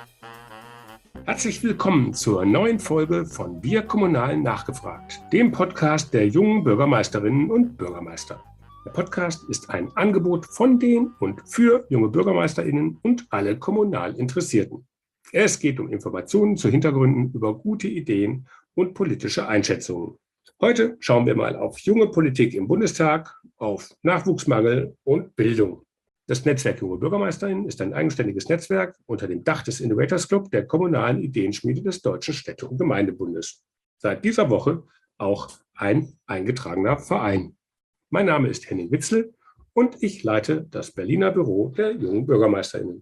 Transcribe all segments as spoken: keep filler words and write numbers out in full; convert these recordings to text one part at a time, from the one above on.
Herzlich willkommen zur neuen Folge von Wir Kommunal nachgefragt, dem Podcast der jungen Bürgermeisterinnen und Bürgermeister. Der Podcast ist ein Angebot von den und für junge BürgermeisterInnen und alle kommunal Interessierten. Es geht um Informationen zu Hintergründen über gute Ideen und politische Einschätzungen. Heute schauen wir mal auf junge Politik im Bundestag, auf Nachwuchsmangel und Bildung. Das Netzwerk Junge BürgermeisterInnen ist ein eigenständiges Netzwerk unter dem Dach des Innovators Club der kommunalen Ideenschmiede des Deutschen Städte- und Gemeindebundes. Seit dieser Woche auch ein eingetragener Verein. Mein Name ist Henning Witzel und ich leite das Berliner Büro der jungen BürgermeisterInnen.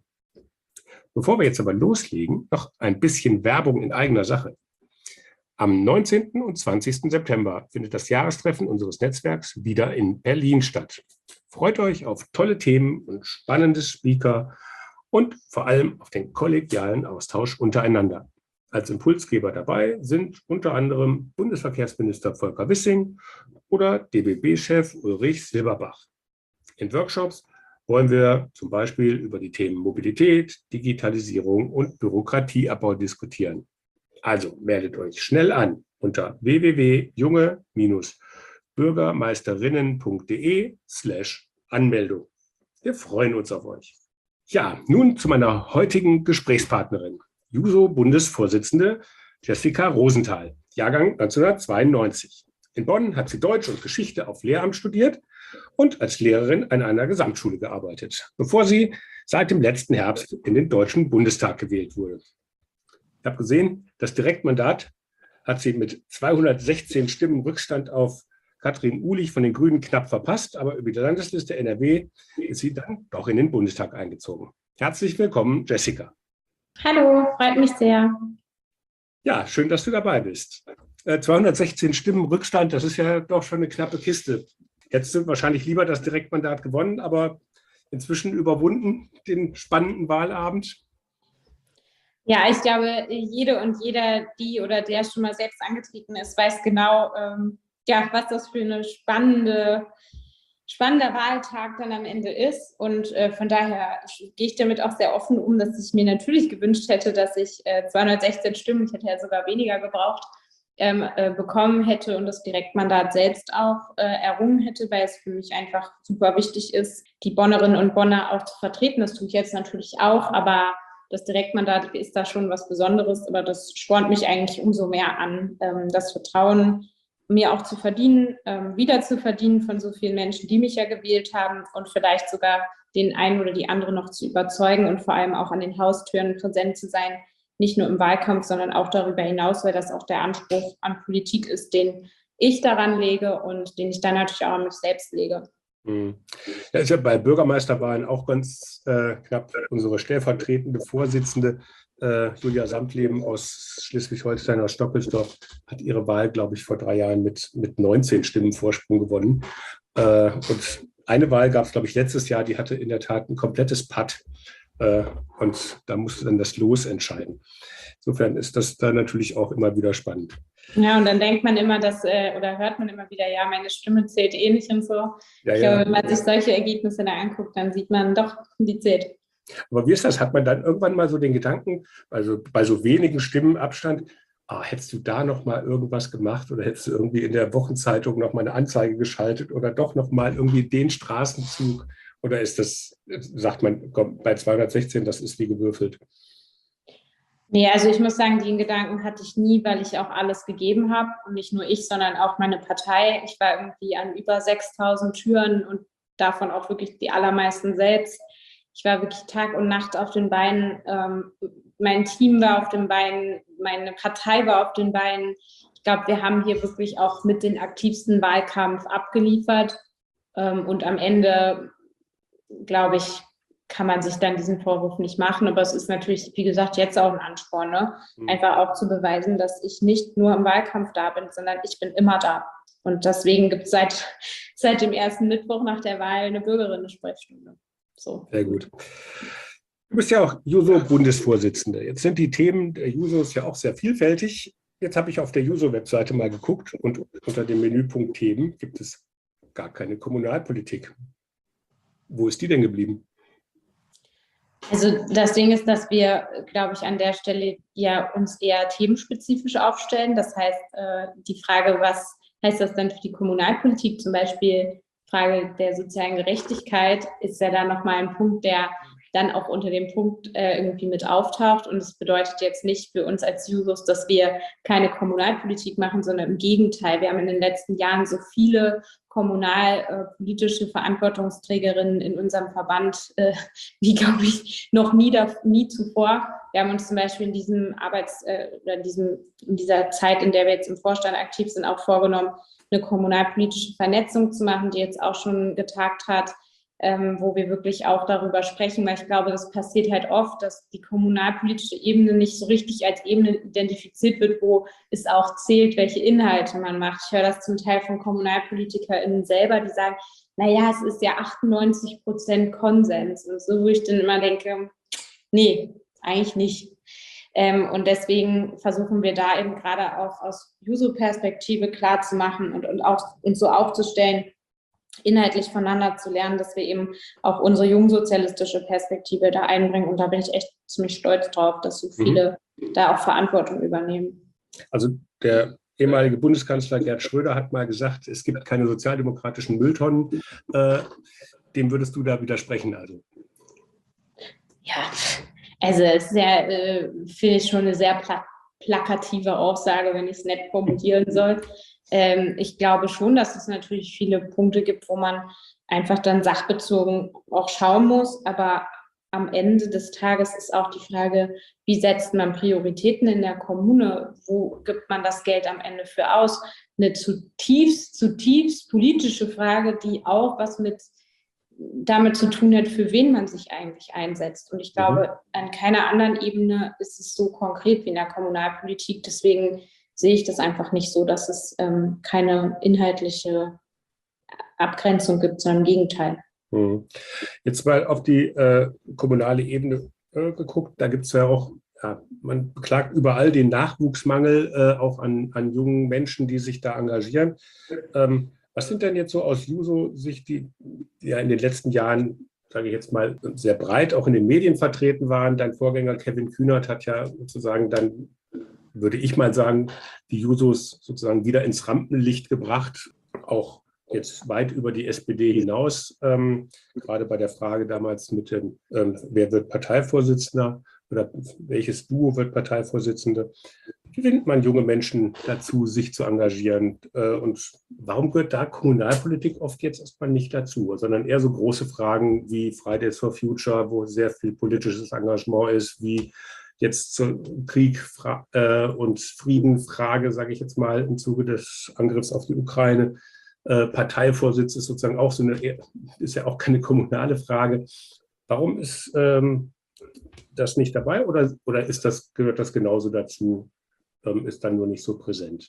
Bevor wir jetzt aber loslegen, noch ein bisschen Werbung in eigener Sache. Am neunzehnten und zwanzigsten September findet das Jahrestreffen unseres Netzwerks wieder in Berlin statt. Freut euch auf tolle Themen und spannende Speaker und vor allem auf den kollegialen Austausch untereinander. Als Impulsgeber dabei sind unter anderem Bundesverkehrsminister Volker Wissing oder D B B-Chef Ulrich Silberbach. In Workshops wollen wir zum Beispiel über die Themen Mobilität, Digitalisierung und Bürokratieabbau diskutieren. Also meldet euch schnell an unter w w w punkt junge bürgermeisterinnen punkt de slash Anmeldung. Wir freuen uns auf euch. Ja, nun zu meiner heutigen Gesprächspartnerin, Juso-Bundesvorsitzende Jessica Rosenthal, Jahrgang neunzehnhundertzweiundneunzig. In Bonn hat sie Deutsch und Geschichte auf Lehramt studiert und als Lehrerin an einer Gesamtschule gearbeitet, bevor sie seit dem letzten Herbst in den Deutschen Bundestag gewählt wurde. Ich habe gesehen, das Direktmandat hat sie mit zweihundertsechzehn Stimmen Rückstand auf Katrin Uhlich von den Grünen knapp verpasst, aber über die Landesliste N R W ist sie dann doch in den Bundestag eingezogen. Herzlich willkommen, Jessica. Hallo, freut mich sehr. Ja, schön, dass du dabei bist. zweihundertsechzehn Stimmen Rückstand, das ist ja doch schon eine knappe Kiste. Hättest du wahrscheinlich lieber das Direktmandat gewonnen, aber inzwischen überwunden, den spannenden Wahlabend. Ja, ich glaube, jede und jeder, die oder der schon mal selbst angetreten ist, weiß genau, ähm, ja, was das für eine spannende, spannender Wahltag dann am Ende ist. Und äh, von daher gehe ich damit auch sehr offen um, dass ich mir natürlich gewünscht hätte, dass ich äh, zweihundertsechzehn Stimmen, ich hätte ja sogar weniger gebraucht, ähm, äh, bekommen hätte und das Direktmandat selbst auch äh, errungen hätte, weil es für mich einfach super wichtig ist, die Bonnerinnen und Bonner auch zu vertreten. Das tue ich jetzt natürlich auch, aber das Direktmandat ist da schon was Besonderes, aber das spornt mich eigentlich umso mehr an, ähm, das Vertrauen mir auch zu verdienen, ähm, wieder zu verdienen von so vielen Menschen, die mich ja gewählt haben und vielleicht sogar den einen oder die andere noch zu überzeugen und vor allem auch an den Haustüren präsent zu sein, nicht nur im Wahlkampf, sondern auch darüber hinaus, weil das auch der Anspruch an Politik ist, den ich daran lege und den ich dann natürlich auch an mich selbst lege. Das ist ja bei Bürgermeisterwahlen auch ganz äh, knapp. Unsere stellvertretende Vorsitzende äh, Julia Samtleben aus Schleswig-Holstein, aus Stockelsdorf, hat ihre Wahl, glaube ich, vor drei Jahren mit, mit neunzehn Stimmen Vorsprung gewonnen. Äh, und eine Wahl gab es, glaube ich, letztes Jahr, die hatte in der Tat ein komplettes Patt. Äh, und da musste dann das Los entscheiden. Insofern ist das da natürlich auch immer wieder spannend. Ja, und dann denkt man immer, dass, äh, oder hört man immer wieder, ja, meine Stimme zählt eh nicht und so. Ja, ich ja. glaube, wenn man sich solche Ergebnisse da anguckt, dann sieht man doch, die zählt. Aber wie ist das? Hat man dann irgendwann mal so den Gedanken, also bei so wenigen Stimmen Abstand, ah, hättest du da noch mal irgendwas gemacht oder hättest du irgendwie in der Wochenzeitung noch mal eine Anzeige geschaltet oder doch noch mal irgendwie den Straßenzug? Oder ist das, sagt man, komm, bei zweihundertsechzehn, das ist wie gewürfelt? Nee, also ich muss sagen, den Gedanken hatte ich nie, weil ich auch alles gegeben habe. Und nicht nur ich, sondern auch meine Partei. Ich war irgendwie an über sechstausend Türen und davon auch wirklich die allermeisten selbst. Ich war wirklich Tag und Nacht auf den Beinen. Ähm, mein Team war auf den Beinen. Meine Partei war auf den Beinen. Ich glaube, wir haben hier wirklich auch mit den aktivsten Wahlkampf abgeliefert. Ähm, und am Ende, glaube ich, kann man sich dann diesen Vorwurf nicht machen. Aber es ist natürlich, wie gesagt, jetzt auch ein Ansporn, ne? Mhm. Einfach auch zu beweisen, dass ich nicht nur im Wahlkampf da bin, sondern ich bin immer da. Und deswegen gibt es seit, seit dem ersten Mittwoch nach der Wahl eine Bürgerinnen-Sprechstunde. So. Sehr gut. Du bist ja auch Juso-Bundesvorsitzende. Jetzt sind die Themen der Jusos ja auch sehr vielfältig. Jetzt habe ich auf der Juso-Webseite mal geguckt und unter dem Menüpunkt Themen gibt es gar keine Kommunalpolitik. Wo ist die denn geblieben? Also das Ding ist, dass wir, glaube ich, an der Stelle ja uns eher themenspezifisch aufstellen. Das heißt, äh, die Frage, was heißt das dann für die Kommunalpolitik, zum Beispiel Frage der sozialen Gerechtigkeit, ist ja dann nochmal ein Punkt, der dann auch unter dem Punkt äh, irgendwie mit auftaucht. Und es bedeutet jetzt nicht für uns als Jusos, dass wir keine Kommunalpolitik machen, sondern im Gegenteil. Wir haben in den letzten Jahren so viele kommunalpolitische äh, Verantwortungsträgerinnen in unserem Verband, äh, wie, glaube ich, noch nie, da, nie zuvor. Wir haben uns zum Beispiel in diesem Arbeits- äh, oder in, diesem, in dieser Zeit, in der wir jetzt im Vorstand aktiv sind, auch vorgenommen, eine kommunalpolitische Vernetzung zu machen, die jetzt auch schon getagt hat, ähm, wo wir wirklich auch darüber sprechen, weil ich glaube, das passiert halt oft, dass die kommunalpolitische Ebene nicht so richtig als Ebene identifiziert wird, wo es auch zählt, welche Inhalte man macht. Ich höre das zum Teil von KommunalpolitikerInnen selber, die sagen, naja, es ist ja achtundneunzig Prozent Konsens. Und so, wo ich dann immer denke, nee, eigentlich nicht. Ähm, und deswegen versuchen wir da eben gerade auch aus Juso-Perspektive klar zu machen und, und auch uns so aufzustellen, inhaltlich voneinander zu lernen, dass wir eben auch unsere jungsozialistische Perspektive da einbringen. Und da bin ich echt ziemlich stolz drauf, dass so viele mhm. da auch Verantwortung übernehmen. Also der ehemalige Bundeskanzler Gerd Schröder hat mal gesagt, es gibt keine sozialdemokratischen Mülltonnen. Äh, dem würdest du da widersprechen? Also? Ja, also es ist ja, äh, finde ich, schon eine sehr pla- plakative Aussage, wenn ich es nett formulieren soll. Ähm, ich glaube schon, dass es natürlich viele Punkte gibt, wo man einfach dann sachbezogen auch schauen muss. Aber am Ende des Tages ist auch die Frage, wie setzt man Prioritäten in der Kommune? Wo gibt man das Geld am Ende für aus? Eine zutiefst, zutiefst politische Frage, die auch was mit damit zu tun hat, für wen man sich eigentlich einsetzt. Und ich glaube, mhm. an keiner anderen Ebene ist es so konkret wie in der Kommunalpolitik. Deswegen sehe ich das einfach nicht so, dass es ähm, keine inhaltliche Abgrenzung gibt, sondern im Gegenteil. Mhm. Jetzt mal auf die äh, kommunale Ebene äh, geguckt. Da gibt es ja auch, ja, man beklagt überall den Nachwuchsmangel, äh, auch an, an jungen Menschen, die sich da engagieren. Ähm, Was sind denn jetzt so aus Juso-Sicht, die ja in den letzten Jahren, sage ich jetzt mal, sehr breit auch in den Medien vertreten waren? Dein Vorgänger Kevin Kühnert hat ja sozusagen dann, würde ich mal sagen, die Jusos sozusagen wieder ins Rampenlicht gebracht, auch jetzt weit über die S P D hinaus, ähm, gerade bei der Frage damals mit dem, ähm, wer wird Parteivorsitzender oder welches Duo wird Parteivorsitzende. Gewinnt man junge Menschen dazu, sich zu engagieren? Und warum gehört da Kommunalpolitik oft jetzt erstmal nicht dazu, sondern eher so große Fragen wie Fridays for Future, wo sehr viel politisches Engagement ist, wie jetzt zur Krieg und Friedenfrage, sage ich jetzt mal, im Zuge des Angriffs auf die Ukraine. Parteivorsitz ist sozusagen auch so eine, ist ja auch keine kommunale Frage. Warum ist ähm, das nicht dabei oder, oder ist das, gehört das genauso dazu? Ist dann nur nicht so präsent.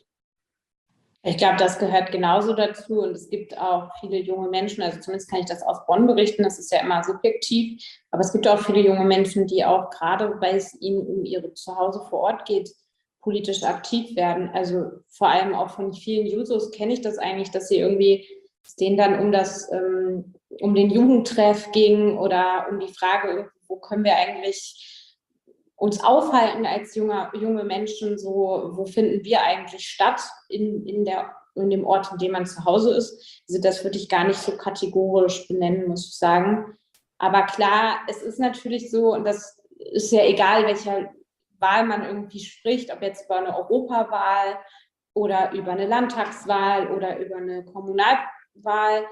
Ich glaube, das gehört genauso dazu und es gibt auch viele junge Menschen, also zumindest kann ich das aus Bonn berichten, das ist ja immer subjektiv, aber es gibt auch viele junge Menschen, die auch gerade, weil es ihnen um ihre Zuhause vor Ort geht, politisch aktiv werden. Also vor allem auch von vielen Jusos kenne ich das eigentlich, dass sie irgendwie, es denen dann um das, ähm, um den Jugendtreff ging oder um die Frage, wo können wir eigentlich uns aufhalten als junge, junge Menschen, so, wo finden wir eigentlich statt in, in, der, in dem Ort, in dem man zu Hause ist. Also das würde ich gar nicht so kategorisch benennen, muss ich sagen. Aber klar, es ist natürlich so, und das ist ja egal, welcher Wahl man irgendwie spricht, ob jetzt über eine Europawahl oder über eine Landtagswahl oder über eine Kommunalwahl.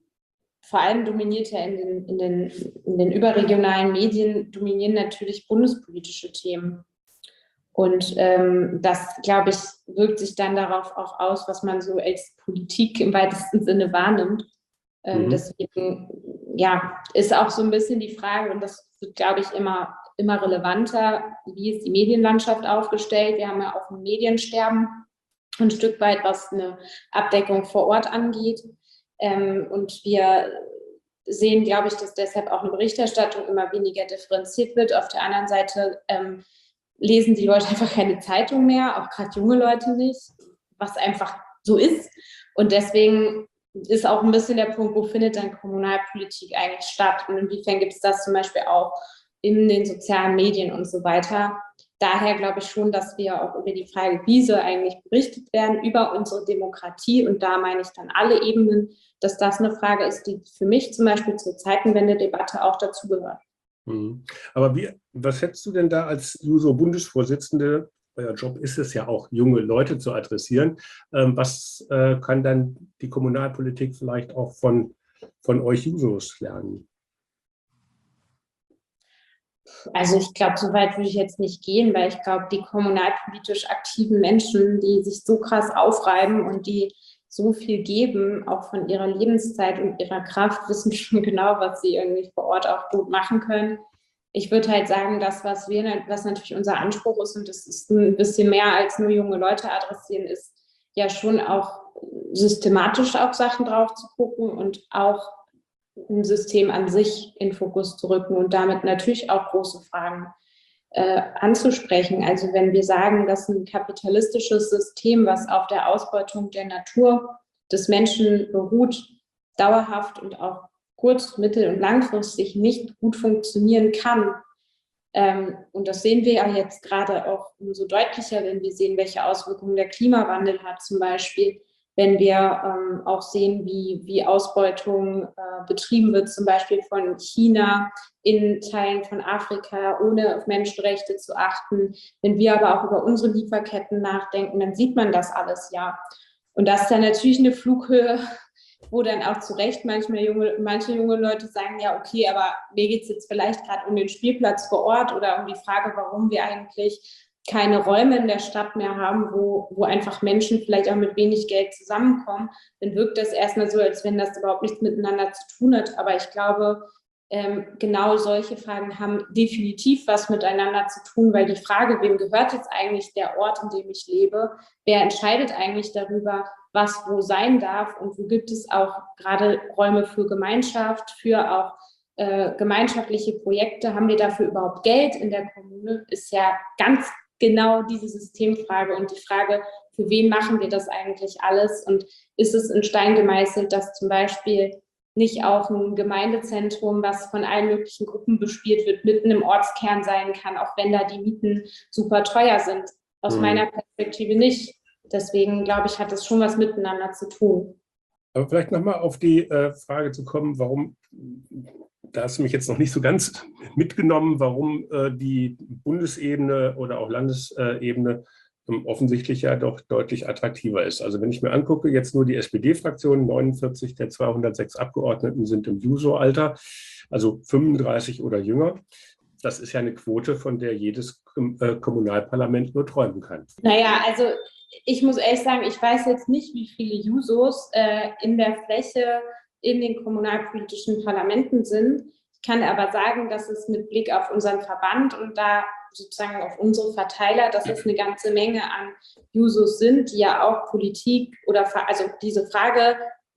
Vor allem dominiert ja in den, in, den, in den überregionalen Medien dominieren natürlich bundespolitische Themen. Und ähm, das, glaube ich, wirkt sich dann darauf auch aus, was man so als Politik im weitesten Sinne wahrnimmt. Ähm, mhm. Deswegen, ja, ist auch so ein bisschen die Frage, und das wird, glaube ich, immer, immer relevanter, wie ist die Medienlandschaft aufgestellt? Wir haben ja auch ein Mediensterben, ein Stück weit, was eine Abdeckung vor Ort angeht. Ähm, und wir sehen, glaube ich, dass deshalb auch eine Berichterstattung immer weniger differenziert wird. Auf der anderen Seite ähm, lesen die Leute einfach keine Zeitung mehr, auch gerade junge Leute nicht, was einfach so ist. Und deswegen ist auch ein bisschen der Punkt, wo findet dann Kommunalpolitik eigentlich statt und inwiefern gibt es das zum Beispiel auch in den sozialen Medien und so weiter. Daher glaube ich schon, dass wir auch über die Frage, wie soll eigentlich berichtet werden, über unsere Demokratie, und da meine ich dann alle Ebenen, dass das eine Frage ist, die für mich zum Beispiel zur Zeitenwende-Debatte auch dazugehört. Mhm. Aber wie, was hättest du denn da als Juso-Bundesvorsitzende, euer Job ist es ja auch, junge Leute zu adressieren, ähm, was äh, kann dann die Kommunalpolitik vielleicht auch von, von euch Jusos lernen? Also ich glaube, so weit würde ich jetzt nicht gehen, weil ich glaube, die kommunalpolitisch aktiven Menschen, die sich so krass aufreiben und die so viel geben, auch von ihrer Lebenszeit und ihrer Kraft, wissen schon genau, was sie irgendwie vor Ort auch gut machen können. Ich würde halt sagen, das, was wir, was natürlich unser Anspruch ist, und das ist ein bisschen mehr als nur junge Leute adressieren, ist ja schon auch systematisch auf Sachen drauf zu gucken und auch ein System an sich in Fokus zu rücken und damit natürlich auch große Fragen äh, anzusprechen. Also wenn wir sagen, dass ein kapitalistisches System, was auf der Ausbeutung der Natur des Menschen beruht, dauerhaft und auch kurz-, mittel- und langfristig nicht gut funktionieren kann. Ähm, und das sehen wir ja jetzt gerade auch umso deutlicher, wenn wir sehen, welche Auswirkungen der Klimawandel hat zum Beispiel, wenn wir ähm, auch sehen, wie, wie Ausbeutung äh, betrieben wird, zum Beispiel von China in Teilen von Afrika, ohne auf Menschenrechte zu achten. Wenn wir aber auch über unsere Lieferketten nachdenken, dann sieht man das alles ja. Und das ist dann natürlich eine Flughöhe, wo dann auch zu Recht manchmal junge, manche junge Leute sagen, ja okay, aber mir geht es jetzt vielleicht gerade um den Spielplatz vor Ort oder um die Frage, warum wir eigentlich keine Räume in der Stadt mehr haben, wo, wo einfach Menschen vielleicht auch mit wenig Geld zusammenkommen, dann wirkt das erstmal so, als wenn das überhaupt nichts miteinander zu tun hat. Aber ich glaube, ähm, genau solche Fragen haben definitiv was miteinander zu tun, weil die Frage, wem gehört jetzt eigentlich der Ort, in dem ich lebe, wer entscheidet eigentlich darüber, was wo sein darf und wo gibt es auch gerade Räume für Gemeinschaft, für auch äh, gemeinschaftliche Projekte, haben wir dafür überhaupt Geld in der Kommune, ist ja ganz genau diese Systemfrage und die Frage, für wen machen wir das eigentlich alles und ist es in Stein gemeißelt, dass zum Beispiel nicht auch ein Gemeindezentrum, was von allen möglichen Gruppen bespielt wird, mitten im Ortskern sein kann, auch wenn da die Mieten super teuer sind. Aus mhm. meiner Perspektive nicht. Deswegen, glaube ich, hat das schon was miteinander zu tun. Aber vielleicht nochmal auf die äh, Frage zu kommen, warum, da hast du mich jetzt noch nicht so ganz mitgenommen, warum äh, die Bundesebene oder auch Landesebene ähm, offensichtlich ja doch deutlich attraktiver ist. Also wenn ich mir angucke, jetzt nur die S P D-Fraktion, neunundvierzig der zweihundertsechs Abgeordneten sind im Juso-Alter, also fünfunddreißig oder jünger. Das ist ja eine Quote, von der jedes äh, Kommunalparlament nur träumen kann. Naja, also ich muss ehrlich sagen, ich weiß jetzt nicht, wie viele Jusos äh, in der Fläche in den kommunalpolitischen Parlamenten sind. Ich kann aber sagen, dass es mit Blick auf unseren Verband und da sozusagen auf unsere Verteiler, dass es eine ganze Menge an Jusos sind, die ja auch Politik oder, also diese Frage,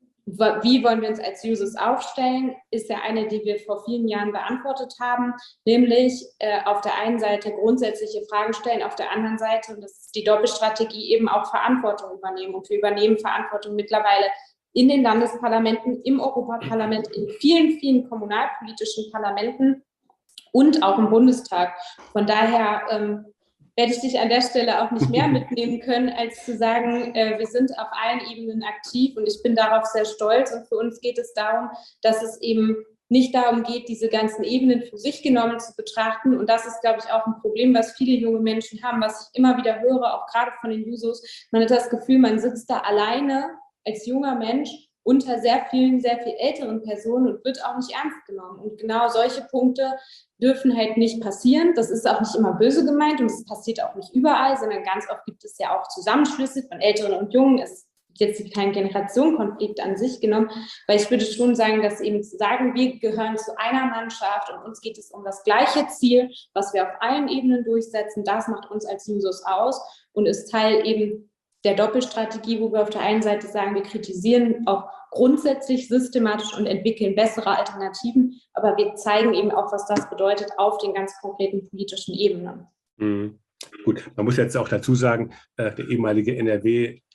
wie wollen wir uns als Jusos aufstellen, ist ja eine, die wir vor vielen Jahren beantwortet haben, nämlich äh, auf der einen Seite grundsätzliche Fragen stellen, auf der anderen Seite, und das ist die Doppelstrategie, eben auch Verantwortung übernehmen. Und wir übernehmen Verantwortung mittlerweile in den Landesparlamenten, im Europaparlament, in vielen, vielen kommunalpolitischen Parlamenten und auch im Bundestag. Von daher ähm, werde ich dich an der Stelle auch nicht mehr mitnehmen können, als zu sagen, äh, wir sind auf allen Ebenen aktiv und ich bin darauf sehr stolz. Und für uns geht es darum, dass es eben nicht darum geht, diese ganzen Ebenen für sich genommen zu betrachten. Und das ist, glaube ich, auch ein Problem, was viele junge Menschen haben, was ich immer wieder höre, auch gerade von den Jusos. Man hat das Gefühl, man sitzt da alleine als junger Mensch unter sehr vielen, sehr viel älteren Personen und wird auch nicht ernst genommen. Und genau solche Punkte dürfen halt nicht passieren. Das ist auch nicht immer böse gemeint und es passiert auch nicht überall, sondern ganz oft gibt es ja auch Zusammenschlüsse von Älteren und Jungen. Es ist jetzt kein Generationenkonflikt an sich genommen, weil ich würde schon sagen, dass eben zu sagen, wir gehören zu einer Mannschaft und uns geht es um das gleiche Ziel, was wir auf allen Ebenen durchsetzen, das macht uns als Jusos aus und ist Teil eben der Doppelstrategie, wo wir auf der einen Seite sagen, wir kritisieren auch grundsätzlich systematisch und entwickeln bessere Alternativen, aber wir zeigen eben auch, was das bedeutet auf den ganz konkreten politischen Ebenen. Mhm. Gut, man muss jetzt auch dazu sagen, äh, der ehemalige N R W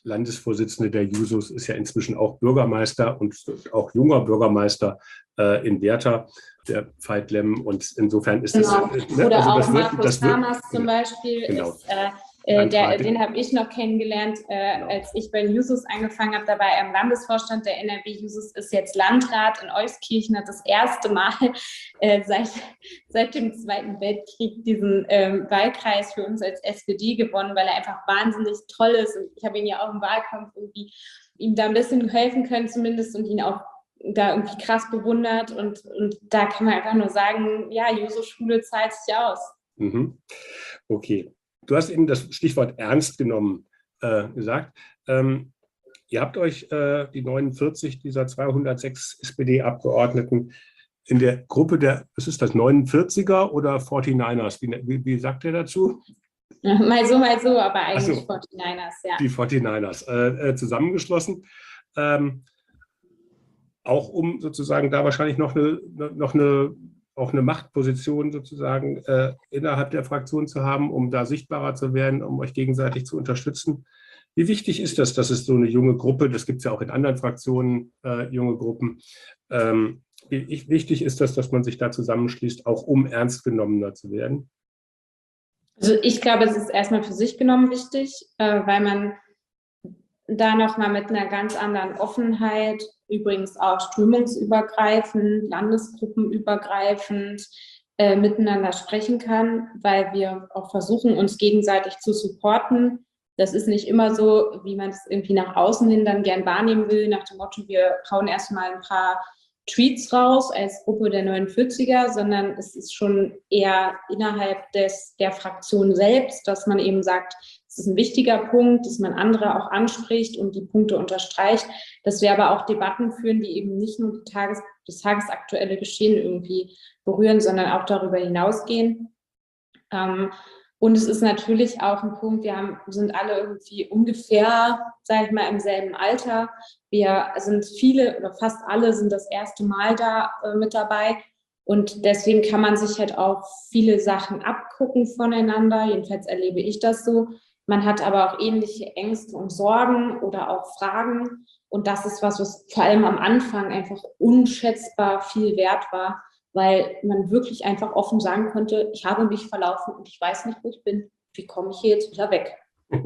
Landesvorsitzende der Jusos, ist ja inzwischen auch Bürgermeister und auch junger Bürgermeister äh, in Werther, der Veit Lemm. Und insofern ist es... Genau. Ne, Oder also auch das wird, Markus das wird, Hamas zum Beispiel, genau. ist, äh, äh, der, den habe ich noch kennengelernt, äh, genau. als ich bei den Jusos angefangen habe. Da war er im Landesvorstand der N R W Jusos, ist jetzt Landrat in Euskirchen, hat das erste Mal äh, seit, seit dem Zweiten Weltkrieg diesen ähm, Wahlkreis für uns als S P D gewonnen, weil er einfach wahnsinnig toll ist. Und ich habe ihn ja auch im Wahlkampf irgendwie ihm da ein bisschen helfen können zumindest und ihn auch da irgendwie krass bewundert. Und, und da kann man einfach nur sagen, ja, Juso-Schule zahlt sich aus. Mhm. Okay. Du hast eben das Stichwort ernst genommen äh, gesagt. Ähm, ihr habt euch äh, die neunundvierzig dieser zweihundertsechs S P D-Abgeordneten in der Gruppe der, was ist das, neunundvierziger oder forty-niners? Wie, wie, wie sagt ihr dazu? Mal so, mal so, aber eigentlich so, forty-niners, ja. Die forty-niners äh, äh, zusammengeschlossen. Ähm, auch um sozusagen da wahrscheinlich noch eine, noch eine auch eine Machtposition sozusagen äh, innerhalb der Fraktion zu haben, um da sichtbarer zu werden, um euch gegenseitig zu unterstützen. Wie wichtig ist das, dass es so eine junge Gruppe, das gibt es ja auch in anderen Fraktionen, äh, junge Gruppen, ähm, wie wichtig ist das, dass man sich da zusammenschließt, auch um ernst genommener zu werden? Also ich glaube, es ist erstmal für sich genommen wichtig, äh, weil man da nochmal mit einer ganz anderen Offenheit, übrigens auch strömungsübergreifend, landesgruppenübergreifend, äh, miteinander sprechen kann, weil wir auch versuchen, uns gegenseitig zu supporten. Das ist nicht immer so, wie man es irgendwie nach außen hin dann gern wahrnehmen will, nach dem Motto, wir hauen erstmal ein paar Tweets raus als Gruppe der neunundvierziger, sondern es ist schon eher innerhalb des, der Fraktion selbst, dass man eben sagt, es ist ein wichtiger Punkt, dass man andere auch anspricht und die Punkte unterstreicht, dass wir aber auch Debatten führen, die eben nicht nur die Tages-, das tagesaktuelle Geschehen irgendwie berühren, sondern auch darüber hinausgehen. Ähm, Und es ist natürlich auch ein Punkt, wir haben, sind alle irgendwie ungefähr, sage ich mal, im selben Alter. Wir sind viele oder fast alle sind das erste Mal da äh, mit dabei. Und deswegen kann man sich halt auch viele Sachen abgucken voneinander. Jedenfalls erlebe ich das so. Man hat aber auch ähnliche Ängste und Sorgen oder auch Fragen. Und das ist was, was vor allem am Anfang einfach unschätzbar viel wert war, weil man wirklich einfach offen sagen konnte, ich habe mich verlaufen und ich weiß nicht, wo ich bin. Wie komme ich hier jetzt wieder weg?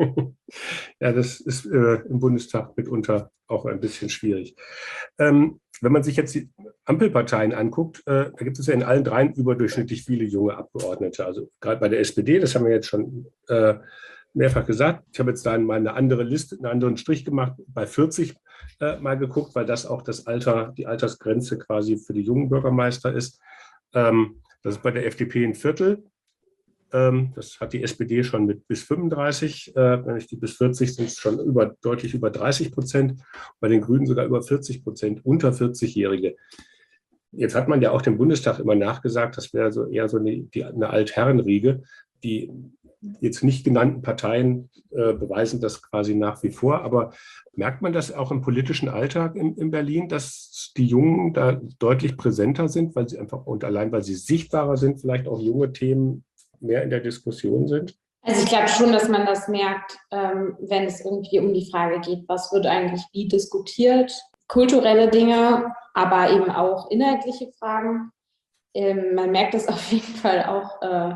Ja, das ist äh, im Bundestag mitunter auch ein bisschen schwierig. Ähm, wenn man sich jetzt die Ampelparteien anguckt, äh, da gibt es ja in allen dreien überdurchschnittlich viele junge Abgeordnete. Also gerade bei der S P D, das haben wir jetzt schon äh, mehrfach gesagt. Ich habe jetzt da mal eine andere Liste, einen anderen Strich gemacht, bei vierzig äh, mal geguckt, weil das auch das Alter, die Altersgrenze quasi für die jungen Bürgermeister ist. Ähm, das ist bei der F D P ein Viertel. Ähm, das hat die S P D schon mit bis fünfunddreißig. Äh, wenn ich die bis vierzig sind es schon über, deutlich über dreißig Prozent. Bei den Grünen sogar über vierzig Prozent, unter vierzig-Jährige. Jetzt hat man ja auch dem Bundestag immer nachgesagt, das wäre so eher so eine, die, eine Altherrenriege. Die jetzt nicht genannten Parteien äh, beweisen das quasi nach wie vor. Aber merkt man das auch im politischen Alltag in, in Berlin, dass die Jungen da deutlich präsenter sind, weil sie einfach und allein, weil sie sichtbarer sind, vielleicht auch junge Themen mehr in der Diskussion sind? Also ich glaube schon, dass man das merkt, ähm, wenn es irgendwie um die Frage geht, was wird eigentlich wie diskutiert. Kulturelle Dinge, aber eben auch inhaltliche Fragen. Ähm, man merkt es auf jeden Fall auch äh,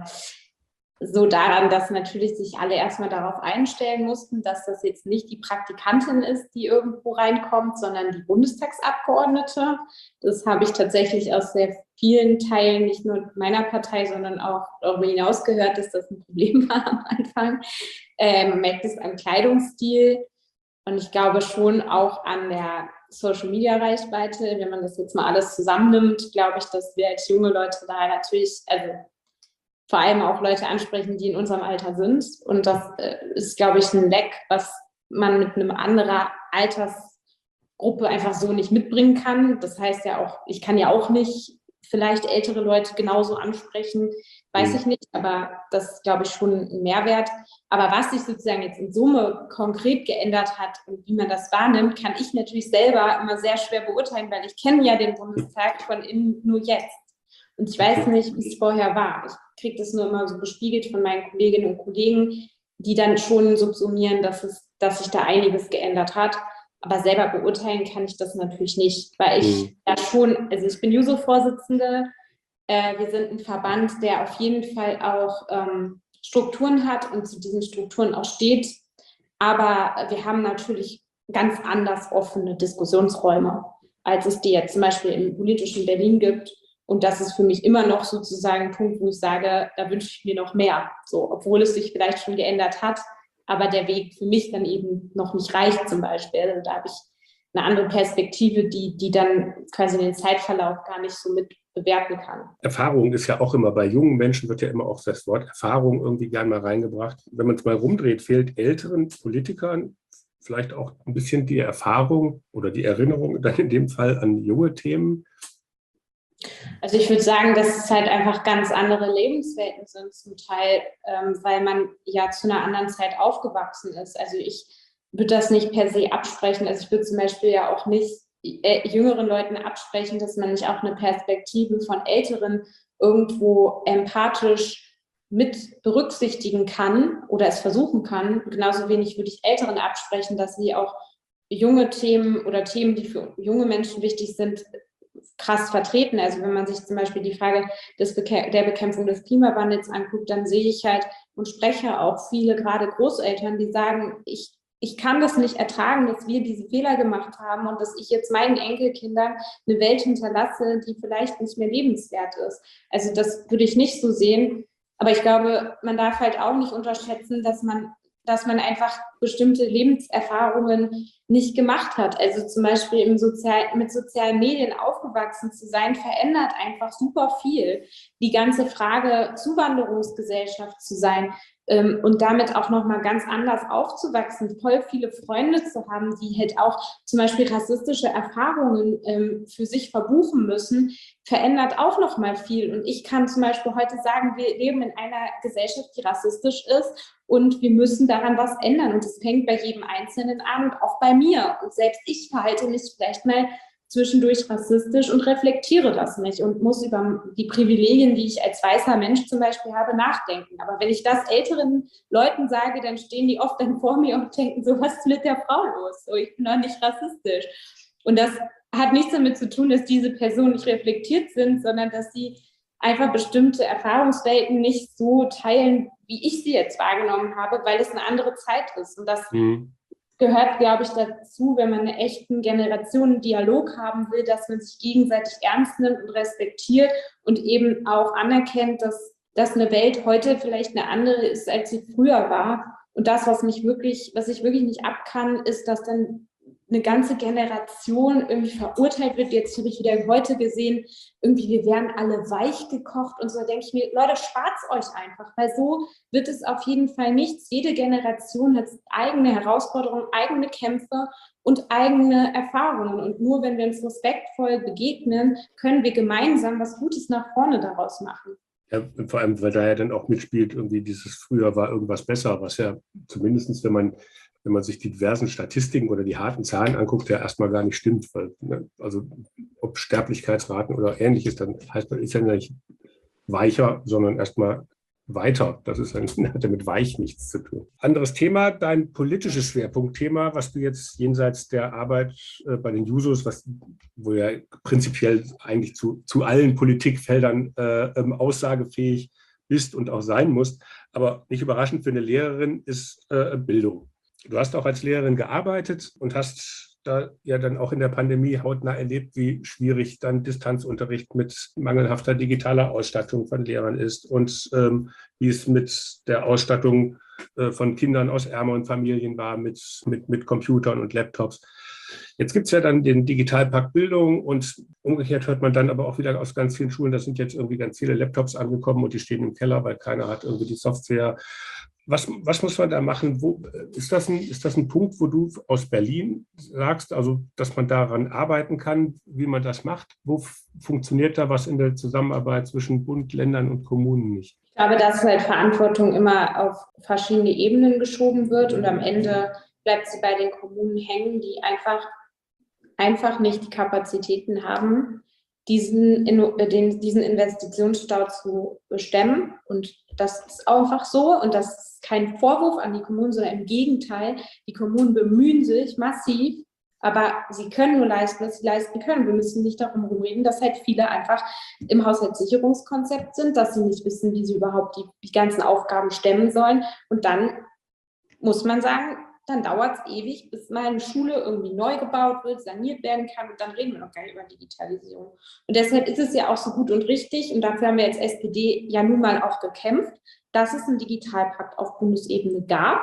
so daran, dass natürlich sich alle erstmal darauf einstellen mussten, dass das jetzt nicht die Praktikantin ist, die irgendwo reinkommt, sondern die Bundestagsabgeordnete. Das habe ich tatsächlich aus sehr vielen Teilen, nicht nur meiner Partei, sondern auch darüber hinaus gehört, dass das ein Problem war am Anfang. Ähm, man merkt es am Kleidungsstil und ich glaube schon auch an der Social-Media-Reichweite. Wenn man das jetzt mal alles zusammennimmt, glaube ich, dass wir als junge Leute da natürlich, also vor allem auch Leute ansprechen, die in unserem Alter sind. Und das äh, ist, glaube ich, ein Leck, was man mit einer anderen Altersgruppe einfach so nicht mitbringen kann. Das heißt ja auch, ich kann ja auch nicht vielleicht ältere Leute genauso ansprechen, weiß mhm. ich nicht, aber das ist, glaube ich, schon ein Mehrwert. Aber was sich sozusagen jetzt in Summe konkret geändert hat und wie man das wahrnimmt, kann ich natürlich selber immer sehr schwer beurteilen, weil ich kenne ja den Bundestag von innen nur jetzt. Und ich weiß nicht, wie es vorher war. Ich kriege das nur immer so gespiegelt von meinen Kolleginnen und Kollegen, die dann schon subsumieren, dass es dass sich da einiges geändert hat. Aber selber beurteilen kann ich das natürlich nicht, weil ich mhm. ja schon, also ich bin Juso-Vorsitzende, äh, wir sind ein Verband, der auf jeden Fall auch ähm, Strukturen hat und zu diesen Strukturen auch steht. Aber wir haben natürlich ganz anders offene Diskussionsräume, als es die jetzt zum Beispiel im politischen Berlin gibt. Und das ist für mich immer noch sozusagen ein Punkt, wo ich sage, da wünsche ich mir noch mehr. So, obwohl es sich vielleicht schon geändert hat, aber der Weg für mich dann eben noch nicht reicht zum Beispiel. Also da habe ich eine andere Perspektive, die, die dann quasi den Zeitverlauf gar nicht so mit bewerten kann. Erfahrung ist ja auch immer, bei jungen Menschen wird ja immer auch das Wort Erfahrung irgendwie gern mal reingebracht. Wenn man es mal rumdreht, fehlt älteren Politikern vielleicht auch ein bisschen die Erfahrung oder die Erinnerung dann in dem Fall an junge Themen? Also ich würde sagen, dass es halt einfach ganz andere Lebenswelten sind zum Teil, ähm, weil man ja zu einer anderen Zeit aufgewachsen ist. Also ich würde das nicht per se absprechen. Also ich würde zum Beispiel ja auch nicht äh, jüngeren Leuten absprechen, dass man nicht auch eine Perspektive von Älteren irgendwo empathisch mit berücksichtigen kann oder es versuchen kann. Genauso wenig würde ich Älteren absprechen, dass sie auch junge Themen oder Themen, die für junge Menschen wichtig sind, krass vertreten. Also wenn man sich zum Beispiel die Frage des Bekä- der Bekämpfung des Klimawandels anguckt, dann sehe ich halt und spreche auch viele, gerade Großeltern, die sagen, ich, ich kann das nicht ertragen, dass wir diese Fehler gemacht haben und dass ich jetzt meinen Enkelkindern eine Welt hinterlasse, die vielleicht nicht mehr lebenswert ist. Also das würde ich nicht so sehen. Aber ich glaube, man darf halt auch nicht unterschätzen, dass man dass man einfach bestimmte Lebenserfahrungen nicht gemacht hat. Also zum Beispiel im Sozial- mit sozialen Medien aufgewachsen zu sein, verändert einfach super viel. Die ganze Frage Zuwanderungsgesellschaft zu sein ähm, und damit auch nochmal ganz anders aufzuwachsen, voll viele Freunde zu haben, die halt auch zum Beispiel rassistische Erfahrungen ähm, für sich verbuchen müssen, verändert auch nochmal viel. Und ich kann zum Beispiel heute sagen, wir leben in einer Gesellschaft, die rassistisch ist. Und wir müssen daran was ändern. Und das fängt bei jedem Einzelnen an und auch bei mir. Und selbst ich verhalte mich vielleicht mal zwischendurch rassistisch und reflektiere das nicht und muss über die Privilegien, die ich als weißer Mensch zum Beispiel habe, nachdenken. Aber wenn ich das älteren Leuten sage, dann stehen die oft dann vor mir und denken so, was ist mit der Frau los? So, ich bin doch nicht rassistisch. Und das hat nichts damit zu tun, dass diese Personen nicht reflektiert sind, sondern dass sie einfach bestimmte Erfahrungswelten nicht so teilen, wie ich sie jetzt wahrgenommen habe, weil es eine andere Zeit ist. Und das mhm. gehört, glaube ich, dazu, wenn man einen echten Generationendialog haben will, dass man sich gegenseitig ernst nimmt und respektiert und eben auch anerkennt, dass, dass eine Welt heute vielleicht eine andere ist, als sie früher war. Und das, was mich wirklich, was ich wirklich nicht ab kann, ist, dass dann eine ganze Generation irgendwie verurteilt wird. Jetzt habe ich wieder heute gesehen, irgendwie wir werden alle weich gekocht und so. Da denke ich mir, Leute, spart's euch einfach, weil so wird es auf jeden Fall nichts. Jede Generation hat eigene Herausforderungen, eigene Kämpfe und eigene Erfahrungen. Und nur wenn wir uns respektvoll begegnen, können wir gemeinsam was Gutes nach vorne daraus machen. Ja, vor allem, weil da ja dann auch mitspielt, irgendwie dieses früher war irgendwas besser, was ja zumindest, wenn man wenn man sich die diversen Statistiken oder die harten Zahlen anguckt, ja erstmal gar nicht stimmt. Weil, ne, also ob Sterblichkeitsraten oder ähnliches, dann heißt man, ist ja nicht weicher, sondern erstmal weiter. Das ist ein, hat ja mit weich nichts zu tun. Anderes Thema, dein politisches Schwerpunktthema, was du jetzt jenseits der Arbeit äh, bei den Jusos, was, wo ja prinzipiell eigentlich zu, zu allen Politikfeldern äh, ähm, aussagefähig bist und auch sein musst, aber nicht überraschend für eine Lehrerin ist äh, Bildung. Du hast auch als Lehrerin gearbeitet und hast da ja dann auch in der Pandemie hautnah erlebt, wie schwierig dann Distanzunterricht mit mangelhafter digitaler Ausstattung von Lehrern ist und ähm, wie es mit der Ausstattung äh, von Kindern aus ärmeren Familien war, mit, mit, mit Computern und Laptops. Jetzt gibt es ja dann den Digitalpakt Bildung und umgekehrt hört man dann aber auch wieder aus ganz vielen Schulen, da sind jetzt irgendwie ganz viele Laptops angekommen und die stehen im Keller, weil keiner hat irgendwie die Software. Was, was muss man da machen? Wo, ist, das ein, ist das ein Punkt, wo du aus Berlin sagst, also dass man daran arbeiten kann, wie man das macht? Wo f- funktioniert da was in der Zusammenarbeit zwischen Bund, Ländern und Kommunen nicht? Ich glaube, dass halt Verantwortung immer auf verschiedene Ebenen geschoben wird und am Ende bleibt sie bei den Kommunen hängen, die einfach, einfach nicht die Kapazitäten haben, diesen, den, diesen Investitionsstau zu stemmen. Und das ist einfach so. Und das ist kein Vorwurf an die Kommunen, sondern im Gegenteil. Die Kommunen bemühen sich massiv, aber sie können nur leisten, was sie leisten können. Wir müssen nicht darum rumreden, dass halt viele einfach im Haushaltssicherungskonzept sind, dass sie nicht wissen, wie sie überhaupt die, die ganzen Aufgaben stemmen sollen. Und dann muss man sagen, dann dauert es ewig, bis mal eine Schule irgendwie neu gebaut wird, saniert werden kann und dann reden wir noch gar nicht über Digitalisierung. Und deshalb ist es ja auch so gut und richtig und dafür haben wir als S P D ja nun mal auch gekämpft, dass es einen Digitalpakt auf Bundesebene gab.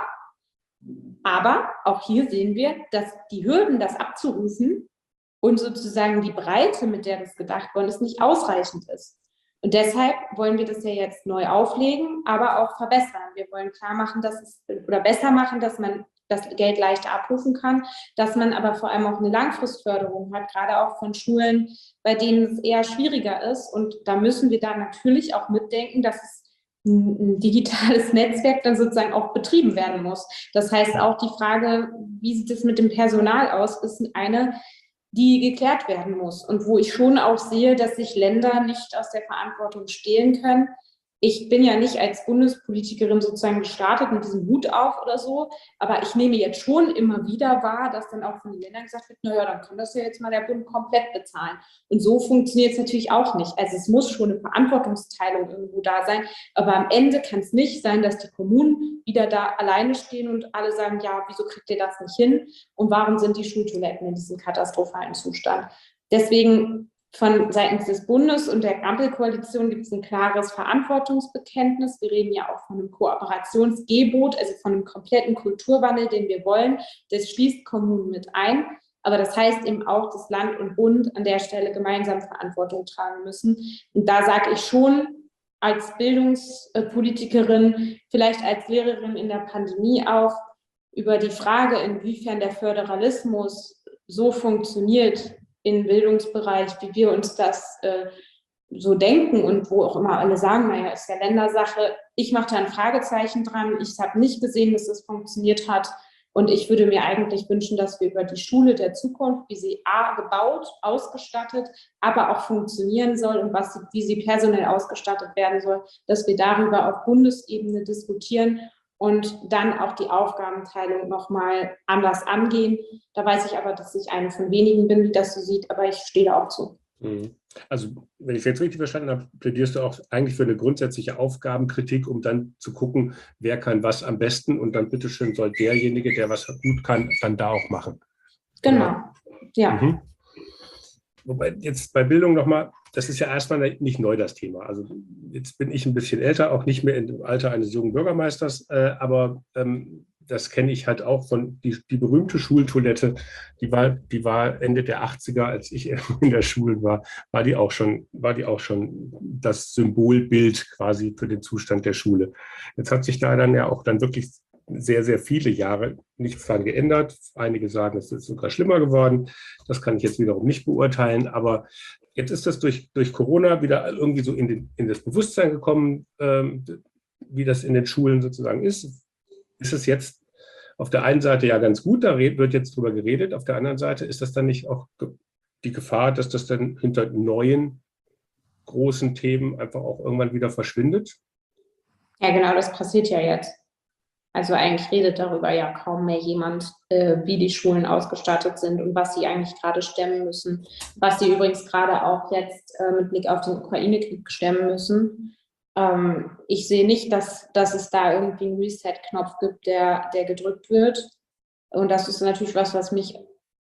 Aber auch hier sehen wir, dass die Hürden, das abzurufen und sozusagen die Breite, mit der das gedacht worden ist, nicht ausreichend ist. Und deshalb wollen wir das ja jetzt neu auflegen, aber auch verbessern. Wir wollen klar machen, dass es, oder besser machen, dass man das Geld leichter abrufen kann, dass man aber vor allem auch eine Langfristförderung hat, gerade auch von Schulen, bei denen es eher schwieriger ist. Und da müssen wir dann natürlich auch mitdenken, dass es ein digitales Netzwerk dann sozusagen auch betrieben werden muss. Das heißt auch die Frage, wie sieht es mit dem Personal aus, ist eine, die geklärt werden muss und wo ich schon auch sehe, dass sich Länder nicht aus der Verantwortung stehlen können. Ich bin ja nicht als Bundespolitikerin sozusagen gestartet mit diesem Hut auf oder so, aber ich nehme jetzt schon immer wieder wahr, dass dann auch von den Ländern gesagt wird, naja, dann kann das ja jetzt mal der Bund komplett bezahlen. Und so funktioniert es natürlich auch nicht. Also es muss schon eine Verantwortungsteilung irgendwo da sein, aber am Ende kann es nicht sein, dass die Kommunen wieder da alleine stehen und alle sagen, ja, wieso kriegt ihr das nicht hin? Und warum sind die Schultoiletten in diesem katastrophalen Zustand? Deswegen von seitens des Bundes und der Ampelkoalition gibt es ein klares Verantwortungsbekenntnis. Wir reden ja auch von einem Kooperationsgebot, also von einem kompletten Kulturwandel, den wir wollen. Das schließt Kommunen mit ein. Aber das heißt eben auch, dass Land und Bund an der Stelle gemeinsam Verantwortung tragen müssen. Und da sage ich schon als Bildungspolitikerin, vielleicht als Lehrerin in der Pandemie auch, über die Frage, inwiefern der Föderalismus so funktioniert, im Bildungsbereich, wie wir uns das äh, so denken und wo auch immer alle sagen, naja, ist ja Ländersache. Ich mache da ein Fragezeichen dran. Ich habe nicht gesehen, dass das funktioniert hat. Und ich würde mir eigentlich wünschen, dass wir über die Schule der Zukunft, wie sie A, gebaut, ausgestattet, aber auch funktionieren soll und was sie, wie sie personell ausgestattet werden soll, dass wir darüber auf Bundesebene diskutieren und dann auch die Aufgabenteilung nochmal anders angehen. Da weiß ich aber, dass ich eine von wenigen bin, die das so sieht, aber ich stehe da auch zu. Also, wenn ich es jetzt richtig verstanden habe, plädierst du auch eigentlich für eine grundsätzliche Aufgabenkritik, um dann zu gucken, wer kann was am besten und dann bitteschön soll derjenige, der was gut kann, dann da auch machen. Genau, ja. Mhm. Wobei jetzt bei Bildung nochmal, das ist ja erstmal nicht neu, das Thema. Also jetzt bin ich ein bisschen älter, auch nicht mehr im Alter eines jungen Bürgermeisters, äh, aber ähm, das kenne ich halt auch von, die, die berühmte Schultoilette, die war, die war Ende der achtziger, als ich in der Schule war, war die auch schon, war die auch schon das Symbolbild quasi für den Zustand der Schule. Jetzt hat sich da dann ja auch dann wirklich sehr, sehr viele Jahre nichts dran geändert. Einige sagen, es ist sogar schlimmer geworden. Das kann ich jetzt wiederum nicht beurteilen. Aber jetzt ist das durch, durch Corona wieder irgendwie so in, den, in das Bewusstsein gekommen, ähm, wie das in den Schulen sozusagen ist. Ist es jetzt auf der einen Seite ja ganz gut, da wird jetzt drüber geredet. Auf der anderen Seite ist das dann nicht auch die Gefahr, dass das dann hinter neuen großen Themen einfach auch irgendwann wieder verschwindet? Ja, genau, das passiert ja jetzt. Also eigentlich redet darüber ja kaum mehr jemand, äh, wie die Schulen ausgestattet sind und was sie eigentlich gerade stemmen müssen. Was sie übrigens gerade auch jetzt äh, mit Blick auf den Ukraine-Krieg stemmen müssen. Ähm, ich sehe nicht, dass, dass es da irgendwie einen Reset-Knopf gibt, der, der gedrückt wird. Und das ist natürlich was, was mich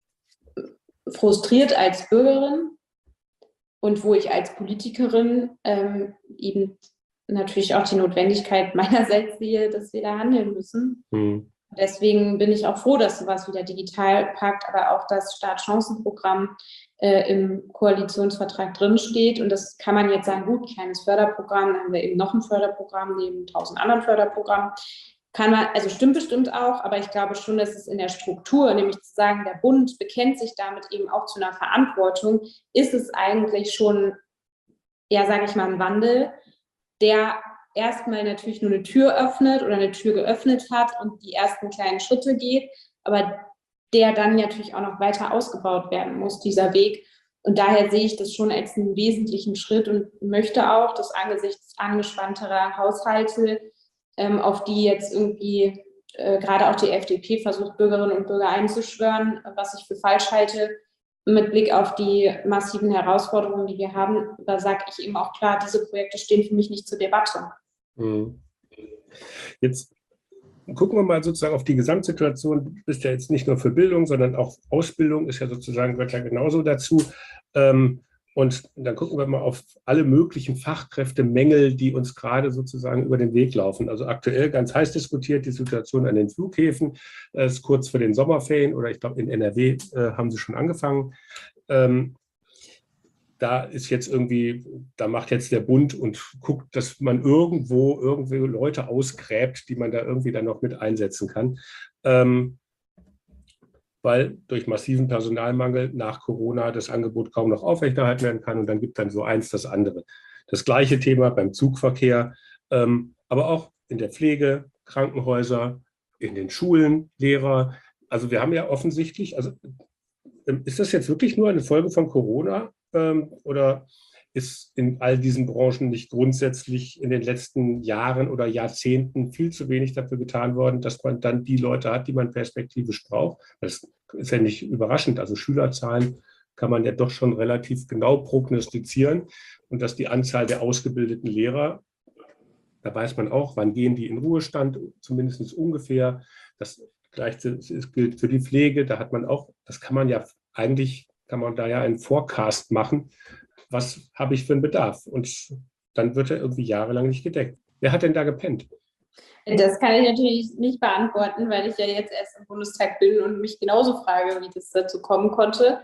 frustriert als Bürgerin und wo ich als Politikerin ähm, eben natürlich auch die Notwendigkeit meinerseits sehe, dass wir da handeln müssen. Mhm. Deswegen bin ich auch froh, dass sowas wie der Digitalpakt, aber auch das Startchancenprogramm äh, im Koalitionsvertrag drinsteht. Und das kann man jetzt sagen, gut, kleines Förderprogramm, dann haben wir eben noch ein Förderprogramm neben tausend anderen Förderprogrammen. Kann man, also stimmt bestimmt auch, aber ich glaube schon, dass es in der Struktur, nämlich zu sagen, der Bund bekennt sich damit eben auch zu einer Verantwortung, ist es eigentlich schon, ja, sage ich mal, ein Wandel, der erstmal natürlich nur eine Tür öffnet oder eine Tür geöffnet hat und die ersten kleinen Schritte geht, aber der dann natürlich auch noch weiter ausgebaut werden muss, dieser Weg. Und daher sehe ich das schon als einen wesentlichen Schritt und möchte auch, dass angesichts angespannterer Haushalte, ähm, auf die jetzt irgendwie äh, gerade auch die F D P versucht, Bürgerinnen und Bürger einzuschwören, was ich für falsch halte, mit Blick auf die massiven Herausforderungen, die wir haben, da sage ich eben auch klar, diese Projekte stehen für mich nicht zur Debatte. Mhm. Jetzt gucken wir mal sozusagen auf die Gesamtsituation. Du bist ja jetzt nicht nur für Bildung, sondern auch Ausbildung ist ja sozusagen, gehört ja genauso dazu. Ähm, und dann gucken wir mal auf alle möglichen Fachkräftemängel, die uns gerade sozusagen über den Weg laufen. Also aktuell ganz heiß diskutiert die Situation an den Flughäfen. Es ist kurz vor den Sommerferien oder ich glaube in N R W äh, haben sie schon angefangen. Ähm, Da ist jetzt irgendwie, da macht jetzt der Bund und guckt, dass man irgendwo irgendwie Leute ausgräbt, die man da irgendwie dann noch mit einsetzen kann. Ähm, weil durch massiven Personalmangel nach Corona das Angebot kaum noch aufrechterhalten werden kann und dann gibt dann so eins das andere. Das gleiche Thema beim Zugverkehr, ähm, aber auch in der Pflege, Krankenhäuser, in den Schulen, Lehrer. Also wir haben ja offensichtlich, also ist das jetzt wirklich nur eine Folge von Corona ähm, oder ist in all diesen Branchen nicht grundsätzlich in den letzten Jahren oder Jahrzehnten viel zu wenig dafür getan worden, dass man dann die Leute hat, die man perspektivisch braucht? Das ist ja nicht überraschend. Also Schülerzahlen kann man ja doch schon relativ genau prognostizieren und dass die Anzahl der ausgebildeten Lehrer, da weiß man auch, wann gehen die in Ruhestand, zumindest ungefähr. Das Gleiche gilt für die Pflege. Da hat man auch, das kann man ja eigentlich, kann man da ja einen Forecast machen. Was habe ich für einen Bedarf? Und dann wird er irgendwie jahrelang nicht gedeckt. Wer hat denn da gepennt? Das kann ich natürlich nicht beantworten, weil ich ja jetzt erst im Bundestag bin und mich genauso frage, wie das dazu kommen konnte.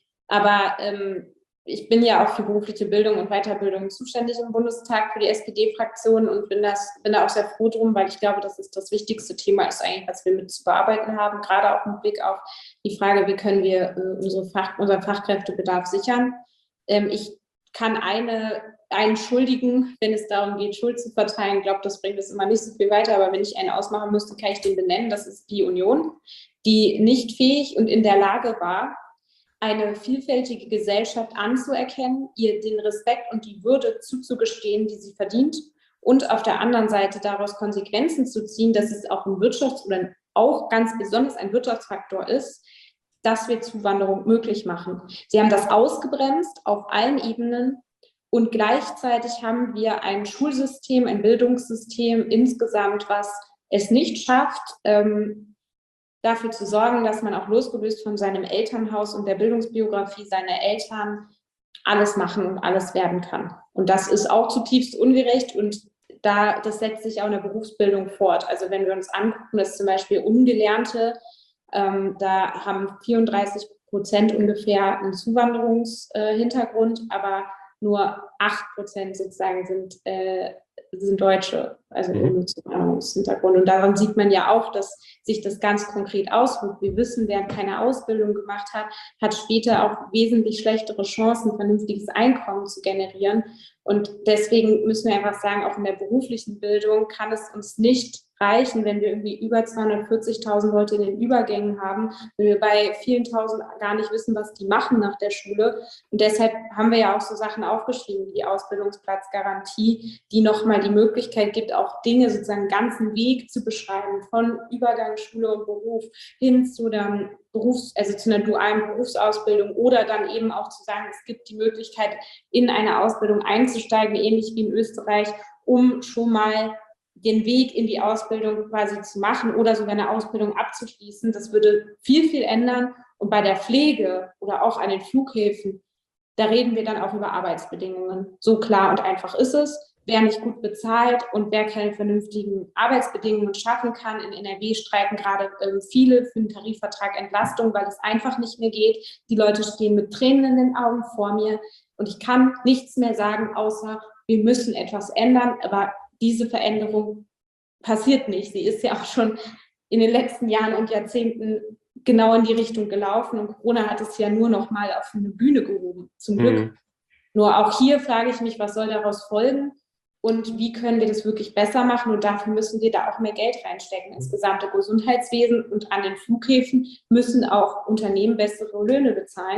Aber ähm, ich bin ja auch für berufliche Bildung und Weiterbildung zuständig im Bundestag für die S P D-Fraktion und bin, das, bin da auch sehr froh drum, weil ich glaube, dass es das wichtigste Thema ist eigentlich, was wir mit zu bearbeiten haben, gerade auch mit Blick auf die Frage, wie können wir äh, unsere Fach, unseren Fachkräftebedarf sichern. Ähm, ich kann eine, einen schuldigen, wenn es darum geht, Schuld zu verteilen. Ich glaube, das bringt es immer nicht so viel weiter, aber wenn ich einen ausmachen müsste, kann ich den benennen. Das ist die Union, die nicht fähig und in der Lage war, eine vielfältige Gesellschaft anzuerkennen, ihr den Respekt und die Würde zuzugestehen, die sie verdient und auf der anderen Seite daraus Konsequenzen zu ziehen, dass es auch ein Wirtschafts- oder auch ganz besonders ein Wirtschaftsfaktor ist, dass wir Zuwanderung möglich machen. Sie haben das ausgebremst auf allen Ebenen und gleichzeitig haben wir ein Schulsystem, ein Bildungssystem insgesamt, was es nicht schafft, ähm, dafür zu sorgen, dass man auch losgelöst von seinem Elternhaus und der Bildungsbiografie seiner Eltern alles machen und alles werden kann. Und das ist auch zutiefst ungerecht und da, das setzt sich auch in der Berufsbildung fort. Also wenn wir uns angucken, dass zum Beispiel Ungelernte, ähm, da haben vierunddreißig Prozent ungefähr einen Zuwanderungshintergrund, äh, aber nur acht Prozent sozusagen sind, äh, sind Deutsche, also Mhm. ohne Zuwanderungshintergrund. Und daran sieht man ja auch, dass sich das ganz konkret auswirkt. Wir wissen, wer keine Ausbildung gemacht hat, hat später auch wesentlich schlechtere Chancen, vernünftiges Einkommen zu generieren. Und deswegen müssen wir einfach sagen, auch in der beruflichen Bildung kann es uns nicht reichen, wenn wir irgendwie über zweihundertvierzigtausend Leute in den Übergängen haben, wenn wir bei vielen Tausend gar nicht wissen, was die machen nach der Schule. Und deshalb haben wir ja auch so Sachen aufgeschrieben wie die Ausbildungsplatzgarantie, die nochmal die Möglichkeit gibt, auch Dinge sozusagen einen ganzen Weg zu beschreiben, von Übergang Schule und Beruf hin zu dann Berufs-, also zu einer dualen Berufsausbildung oder dann eben auch zu sagen, es gibt die Möglichkeit, in eine Ausbildung einzusteigen, ähnlich wie in Österreich, um schon mal den Weg in die Ausbildung quasi zu machen oder sogar eine Ausbildung abzuschließen. Das würde viel, viel ändern. Und bei der Pflege oder auch an den Flughäfen, da reden wir dann auch über Arbeitsbedingungen. So klar und einfach ist es. Wer nicht gut bezahlt und wer keine vernünftigen Arbeitsbedingungen schaffen kann, in N R W streiken gerade ähm, viele für den Tarifvertrag Entlastung, weil es einfach nicht mehr geht. Die Leute stehen mit Tränen in den Augen vor mir und ich kann nichts mehr sagen, außer wir müssen etwas ändern, aber diese Veränderung passiert nicht. Sie ist ja auch schon in den letzten Jahren und Jahrzehnten genau in die Richtung gelaufen und Corona hat es ja nur noch mal auf eine Bühne gehoben, zum Glück. Mhm. Nur auch hier frage ich mich, was soll daraus folgen und wie können wir das wirklich besser machen und dafür müssen wir da auch mehr Geld reinstecken ins gesamte Gesundheitswesen und an den Flughäfen müssen auch Unternehmen bessere Löhne bezahlen.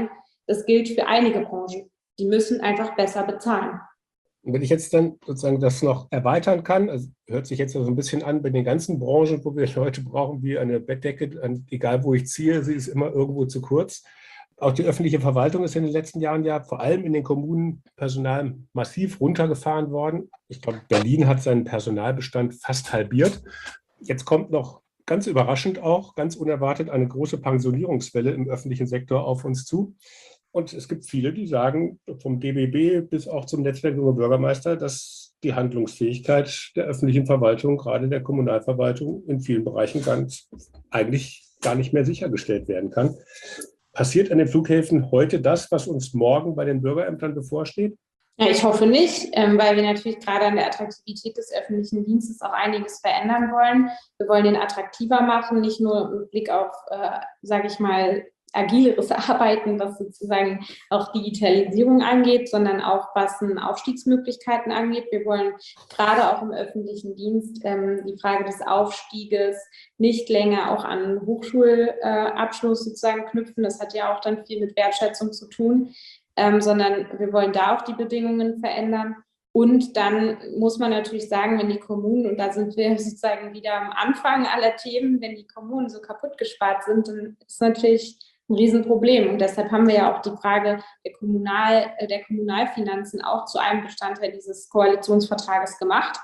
Das gilt für einige Branchen. Die müssen einfach besser bezahlen. Und wenn ich jetzt dann sozusagen das noch erweitern kann, also hört sich jetzt so ein bisschen an, bei den ganzen Branchen, wo wir Leute brauchen, wie eine Bettdecke, egal wo ich ziehe, sie ist immer irgendwo zu kurz. Auch die öffentliche Verwaltung ist in den letzten Jahren ja vor allem in den Kommunen Personal massiv runtergefahren worden. Ich glaube, Berlin hat seinen Personalbestand fast halbiert. Jetzt kommt noch ganz überraschend auch, ganz unerwartet, eine große Pensionierungswelle im öffentlichen Sektor auf uns zu. Und es gibt viele, die sagen, vom D B B bis auch zum Netzwerk Junge Bürgermeister, dass die Handlungsfähigkeit der öffentlichen Verwaltung, gerade der Kommunalverwaltung, in vielen Bereichen ganz, eigentlich gar nicht mehr sichergestellt werden kann. Passiert an den Flughäfen heute das, was uns morgen bei den Bürgerämtern bevorsteht? Ja, ich hoffe nicht, ähm, weil wir natürlich gerade an der Attraktivität des öffentlichen Dienstes auch einiges verändern wollen. Wir wollen den attraktiver machen, nicht nur mit Blick auf, äh, sage ich mal, agileres Arbeiten, was sozusagen auch Digitalisierung angeht, sondern auch was Aufstiegsmöglichkeiten angeht. Wir wollen gerade auch im öffentlichen Dienst ähm, die Frage des Aufstieges nicht länger auch an Hochschulabschluss äh, sozusagen knüpfen. Das hat ja auch dann viel mit Wertschätzung zu tun, ähm, sondern wir wollen da auch die Bedingungen verändern. Und dann muss man natürlich sagen, wenn die Kommunen, und da sind wir sozusagen wieder am Anfang aller Themen, wenn die Kommunen so kaputt gespart sind, dann ist natürlich ein Riesenproblem. Und deshalb haben wir ja auch die Frage der, Kommunal, der Kommunalfinanzen auch zu einem Bestandteil dieses Koalitionsvertrages gemacht.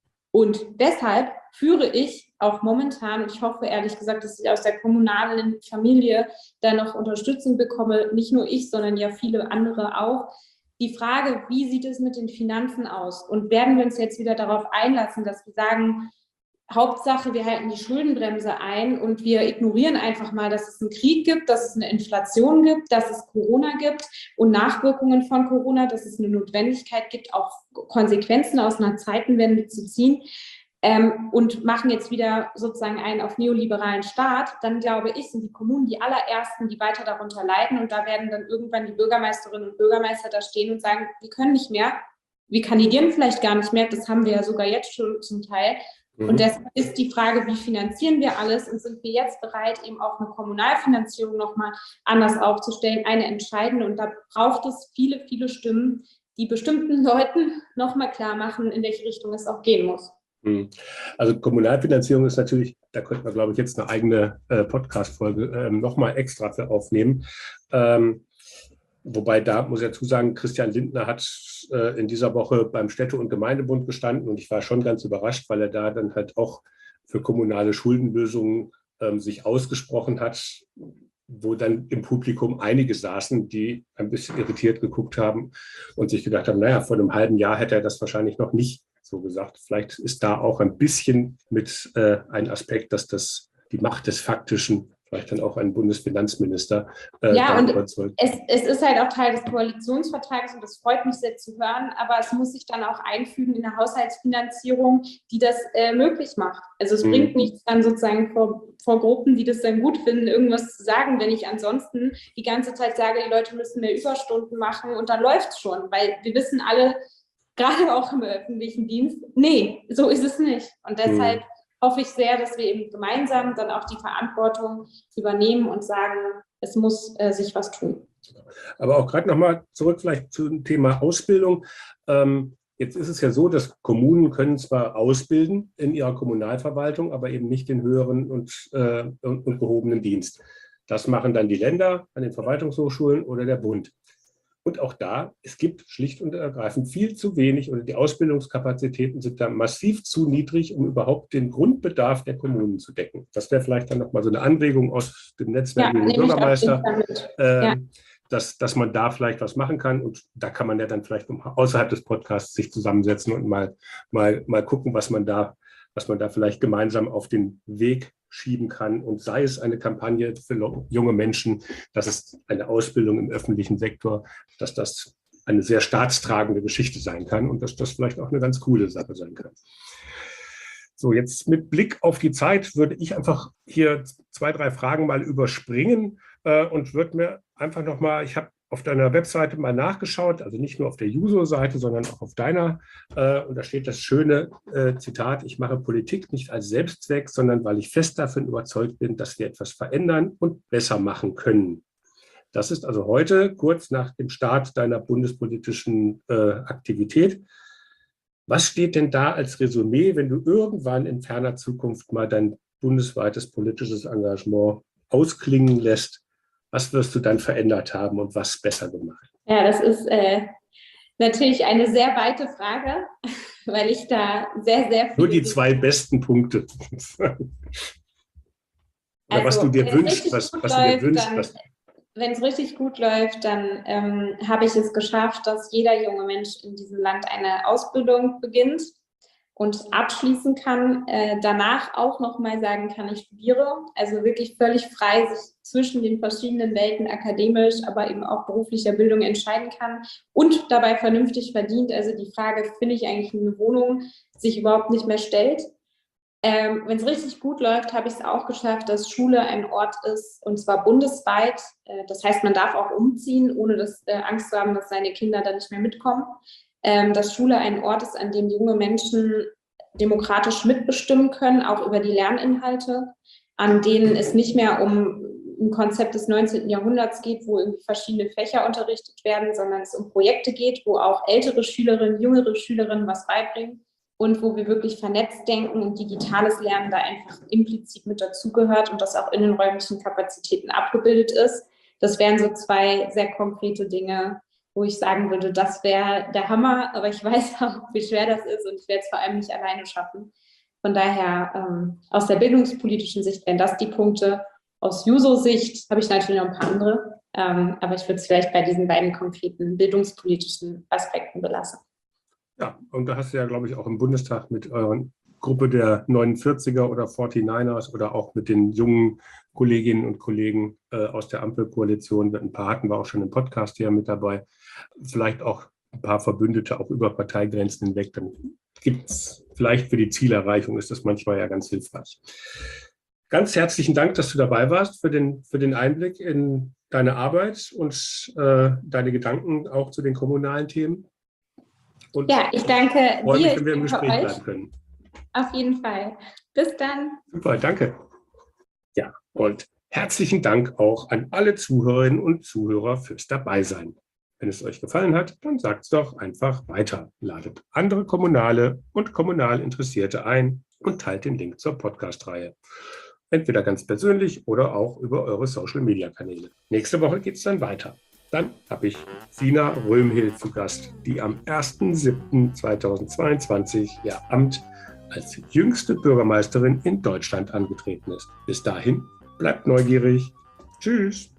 Und deshalb führe ich auch momentan, ich hoffe ehrlich gesagt, dass ich aus der kommunalen Familie da noch Unterstützung bekomme, nicht nur ich, sondern ja viele andere auch, die Frage, wie sieht es mit den Finanzen aus? Und werden wir uns jetzt wieder darauf einlassen, dass wir sagen, Hauptsache, wir halten die Schuldenbremse ein und wir ignorieren einfach mal, dass es einen Krieg gibt, dass es eine Inflation gibt, dass es Corona gibt und Nachwirkungen von Corona, dass es eine Notwendigkeit gibt, auch Konsequenzen aus einer Zeitenwende zu ziehen, ähm, und machen jetzt wieder sozusagen einen auf neoliberalen Staat, dann glaube ich, sind die Kommunen die allerersten, die weiter darunter leiden, und da werden dann irgendwann die Bürgermeisterinnen und Bürgermeister da stehen und sagen, wir können nicht mehr, wir kandidieren vielleicht gar nicht mehr, das haben wir ja sogar jetzt schon zum Teil. Und deshalb ist die Frage, wie finanzieren wir alles, und sind wir jetzt bereit, eben auch eine Kommunalfinanzierung nochmal anders aufzustellen, eine entscheidende. Und da braucht es viele, viele Stimmen, die bestimmten Leuten nochmal klar machen, in welche Richtung es auch gehen muss. Also Kommunalfinanzierung ist natürlich, da könnten wir, glaube ich, jetzt eine eigene äh, Podcast-Folge äh, nochmal extra für aufnehmen. Ähm, Wobei, da muss ich dazu sagen, Christian Lindner hat äh, in dieser Woche beim Städte- und Gemeindebund gestanden, und ich war schon ganz überrascht, weil er da dann halt auch für kommunale Schuldenlösungen ähm, sich ausgesprochen hat, wo dann im Publikum einige saßen, die ein bisschen irritiert geguckt haben und sich gedacht haben, naja, vor einem halben Jahr hätte er das wahrscheinlich noch nicht so gesagt. Vielleicht ist da auch ein bisschen mit äh, ein Aspekt, dass das die Macht des Faktischen vielleicht dann auch ein Bundesfinanzminister äh, ja, und überzeugt. Es, es ist halt auch Teil des Koalitionsvertrags, und das freut mich sehr zu hören, aber es muss sich dann auch einfügen in eine Haushaltsfinanzierung, die das äh, möglich macht. Also es mhm. bringt nichts dann sozusagen vor, vor Gruppen, die das dann gut finden, irgendwas zu sagen, wenn ich ansonsten die ganze Zeit sage, die Leute müssen mehr Überstunden machen, und dann läuft es schon, weil wir wissen alle, gerade auch im öffentlichen Dienst, nee, so ist es nicht. Und deshalb mhm. hoffe ich sehr, dass wir eben gemeinsam dann auch die Verantwortung übernehmen und sagen, es muss äh, sich was tun. Aber auch gerade nochmal zurück vielleicht zum Thema Ausbildung. Ähm, jetzt ist es ja so, dass Kommunen können zwar ausbilden in ihrer Kommunalverwaltung, aber eben nicht den höheren und, äh, und, und gehobenen Dienst. Das machen dann die Länder an den Verwaltungshochschulen oder der Bund. Und auch da, es gibt schlicht und ergreifend viel zu wenig, oder die Ausbildungskapazitäten sind da massiv zu niedrig, um überhaupt den Grundbedarf der Kommunen zu decken. Das wäre vielleicht dann nochmal so eine Anregung aus dem Netzwerk ja, Bürgermeister, äh, ja. dass, dass man da vielleicht was machen kann. Und da kann man ja dann vielleicht außerhalb des Podcasts sich zusammensetzen und mal, mal, mal gucken, was man da, was man da vielleicht gemeinsam auf den Weg schieben kann, und sei es eine Kampagne für junge Menschen, dass es eine Ausbildung im öffentlichen Sektor, dass das eine sehr staatstragende Geschichte sein kann und dass das vielleicht auch eine ganz coole Sache sein kann. So, jetzt mit Blick auf die Zeit würde ich einfach hier zwei, drei Fragen mal überspringen äh, und würde mir einfach nochmal, ich habe auf deiner Webseite mal nachgeschaut, also nicht nur auf der Juso-Seite, sondern auch auf deiner. Äh, und da steht das schöne äh, Zitat: Ich mache Politik nicht als Selbstzweck, sondern weil ich fest davon überzeugt bin, dass wir etwas verändern und besser machen können. Das ist also heute, kurz nach dem Start deiner bundespolitischen äh, Aktivität. Was steht denn da als Resümee, wenn du irgendwann in ferner Zukunft mal dein bundesweites politisches Engagement ausklingen lässt? Was wirst du dann verändert haben und was besser gemacht? Ja, das ist äh, natürlich eine sehr weite Frage, weil ich da sehr, sehr viel... Nur die zwei besten Punkte. Oder also, was du dir wünschst, was, was du dir wünschst. Dann, wenn es richtig gut läuft, dann ähm, habe ich es geschafft, dass jeder junge Mensch in diesem Land eine Ausbildung beginnt und abschließen kann, äh, danach auch nochmal sagen kann, ich studiere. Also wirklich völlig frei sich zwischen den verschiedenen Welten akademisch, aber eben auch beruflicher Bildung entscheiden kann und dabei vernünftig verdient. Also die Frage, finde ich eigentlich eine Wohnung, sich überhaupt nicht mehr stellt. Ähm, wenn es richtig gut läuft, habe ich es auch geschafft, dass Schule ein Ort ist, und zwar bundesweit. Äh, das heißt, man darf auch umziehen, ohne das, äh, Angst zu haben, dass seine Kinder da nicht mehr mitkommen. Ähm, dass Schule ein Ort ist, an dem junge Menschen demokratisch mitbestimmen können, auch über die Lerninhalte, an denen es nicht mehr um ein Konzept des neunzehnten Jahrhunderts geht, wo irgendwie verschiedene Fächer unterrichtet werden, sondern es um Projekte geht, wo auch ältere Schülerinnen, jüngere Schülerinnen was beibringen. Und wo wir wirklich vernetzt denken und digitales Lernen da einfach implizit mit dazugehört und das auch in den räumlichen Kapazitäten abgebildet ist. Das wären so zwei sehr konkrete Dinge, wo ich sagen würde, das wäre der Hammer, aber ich weiß auch, wie schwer das ist und ich werde es vor allem nicht alleine schaffen. Von daher, ähm, aus der bildungspolitischen Sicht wären das die Punkte. Aus Juso-Sicht habe ich natürlich noch ein paar andere, ähm, aber ich würde es vielleicht bei diesen beiden konkreten bildungspolitischen Aspekten belassen. Ja, und da hast du ja, glaube ich, auch im Bundestag mit eurer Gruppe der neunundvierziger oder forty-niners oder auch mit den jungen Kolleginnen und Kollegen äh, aus der Ampelkoalition, ein paar hatten wir auch schon im Podcast hier mit dabei, vielleicht auch ein paar Verbündete auch über Parteigrenzen hinweg, dann gibt es vielleicht für die Zielerreichung, ist das manchmal ja ganz hilfreich. Ganz herzlichen Dank, dass du dabei warst, für den, für den Einblick in deine Arbeit und äh, deine Gedanken auch zu den kommunalen Themen. Und ja, ich danke freue dir. mich, wenn wir im Gespräch bleiben können. Auf jeden Fall. Bis dann. Super, danke. Ja, und herzlichen Dank auch an alle Zuhörerinnen und Zuhörer fürs Dabeisein. Wenn es euch gefallen hat, dann sagt es doch einfach weiter. Ladet andere Kommunale und kommunal Interessierte ein und teilt den Link zur Podcast-Reihe. Entweder ganz persönlich oder auch über eure Social-Media-Kanäle. Nächste Woche geht es dann weiter. Dann habe ich Sina Röhmhild zu Gast, die am ersten siebten zweitausendzweiundzwanzig ihr Amt als jüngste Bürgermeisterin in Deutschland angetreten ist. Bis dahin, bleibt neugierig. Tschüss.